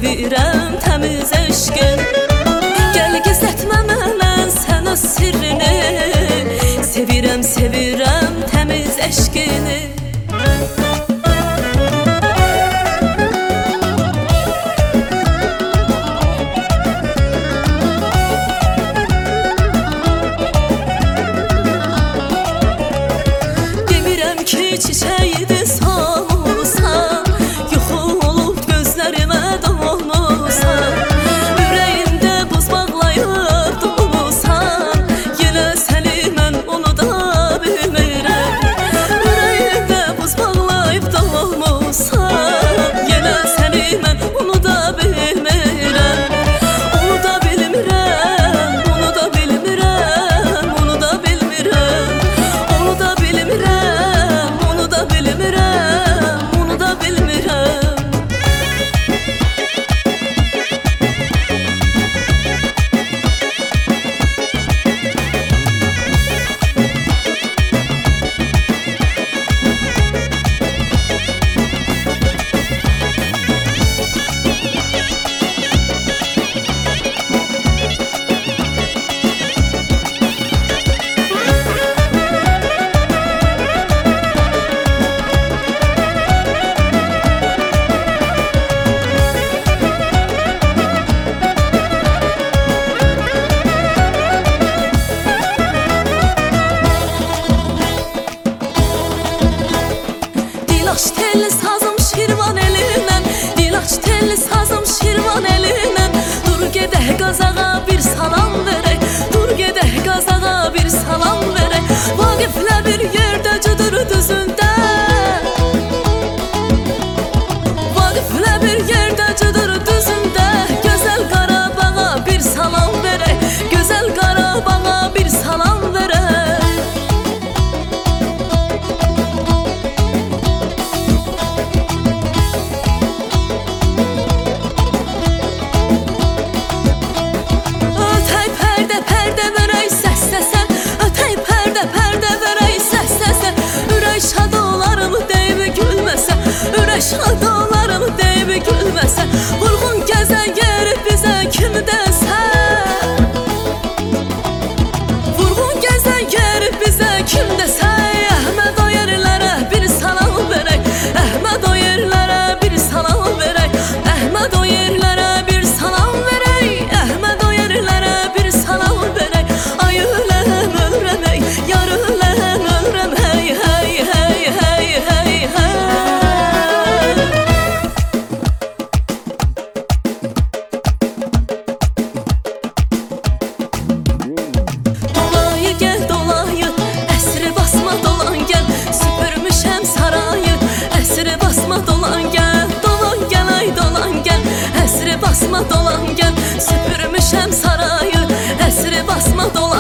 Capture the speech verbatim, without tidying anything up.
sevirəm təmiz eşqin. Gəl gizlətmə məndən sən öz sirrini, sevirəm, sevirəm təmiz eşqini. Demirəm ki çiçəyidir solmusan, yuxu olub gözlərimə dolmusan. Ürəyimdə buz bağlayıb durmusan, yenə səni mən unuda bilmirəm. Ürəyimdə buz bağlayıb dolmusan, yenə səni mən unuda bilmirəm. Unuda bilmirəm, unuda bilmirəm, unuda bilmirəm. Unuda bilmirəm, unuda bilmirəm, unuda bilmirəm. Dilaç telli sazım Şirvan elindən, dilaç telli sazım Şirvan elindən. Dur gedək qazağa bir salam verək, dur gedək qazağa bir salam verək. Vaqiflə bir yerdə cıdır düzündə, Vaqiflə bir yerdə cıdır düzündə. Gözəl Qarabağa bir salam verək, gözəl Qarabağa bir salam verək. Ötəy pərdə pərdə verək səs səsə, ötəy pərdə pərdə verək səs səsə. Ürək şad olarım deyib gülməsə, ürək şad olarım deyib gülməsə. Vurğun gəzən yeri bizə kim desə, vurğun gəzən yeri bizə kim desə. Əhməd o yerlərə bir salam verək, Əhməd o yerlərə bir salam verək, Əhməd o yerlərə bir salam verək, Əhməd o yerlərə bir salam verək. Ay öləm ölürəm ey, yar öləm ölürəm hey hey hey hey hey hey. Dolayı gəl dolayı, əsri basma dolan gəl, süpürmüşəm sarayı. Əsri basma dolan gəl, dolan gəl ay dolan gəl. Əsri basma dolan gəl, süpürmüşəm sarayı. Əsri basma dolan